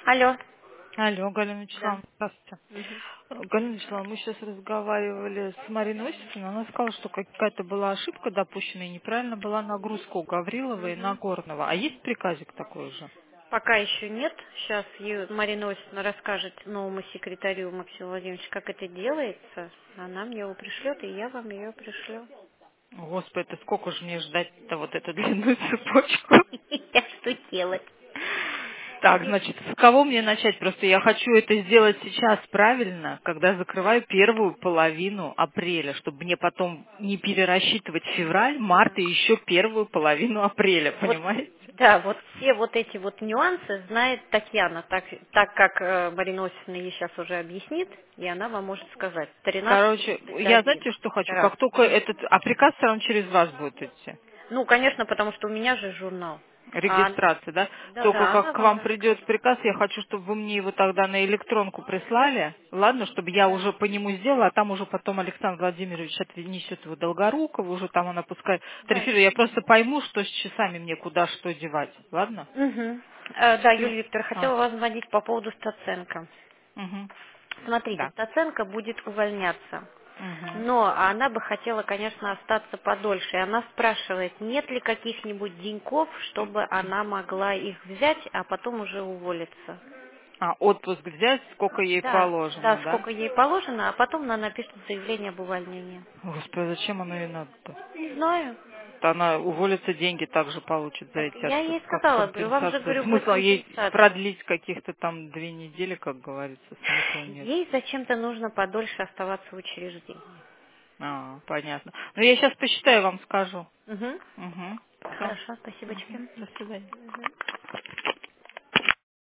Алло. Алло, Галина Да. Вячеславовна, здравствуйте. Мгм. Галина Вячеславовна, мы сейчас разговаривали с Мариной Осиповной, она сказала, что какая-то была ошибка допущена и неправильно была нагрузка у Гаврилова и Мгм. Нагорного. А есть приказик такой же? Пока еще нет. Сейчас Марина Осиповна расскажет новому секретарю Максиму Владимировичу, как это делается. Она мне его пришлет, и я вам ее пришлю. Господи, это сколько же мне ждать-то вот эту длинную цепочку? А что делать? Так, значит, с кого мне начать? Просто я хочу это сделать сейчас правильно, когда закрываю первую половину апреля, чтобы мне потом не перерасчитывать февраль, март и еще первую половину апреля, Вот, понимаете? да, вот все вот эти вот нюансы знает Татьяна, так как Марина Осиповна ей сейчас уже объяснит, и она вам может сказать. 13 Короче, я один. знаете, что Это хочу? раз. Как только этот, а приказ все равно через вас будет идти. Ну, конечно, потому что у меня же журнал. А, Регистрация, да? да, Только да, как она к вам вам придет расскажет. приказ, я хочу, чтобы вы мне его тогда на электронку прислали. Ладно, чтобы я Да. уже по нему сделала, а там уже потом Александр Владимирович несет его Долгорукову, уже там она пускай Да. тарифирует. Я просто пойму, что с часами мне куда что девать. Ладно? Мгм. Да, Всё. Юлия Викторовна, А, хотела вас звонить по поводу Стаценко. угу. Смотрите, Да. Стаценко будет увольняться. Угу. Но она бы хотела, конечно, остаться подольше. И она спрашивает, нет ли каких-нибудь деньков, чтобы она могла их взять, а потом уже уволиться. А, отпуск взять, сколько ей Да, положено, да, да? сколько ей положено, а потом она напишет заявление об увольнении. Господи, зачем оно ей надо-то? Не знаю. Она уволится, деньги также получит за Так эти я ей как сказала, говорю, вам же, компенсацию. говорю, будет Смысла ей компенсация. продлить каких-то там 2 недели, как говорится, смысла нет. Ей зачем-то нужно подольше оставаться в учреждении. А, понятно. Ну, я сейчас посчитаю, вам скажу. Угу. Угу. Все. Хорошо, спасибочки. До свидания. Мгм.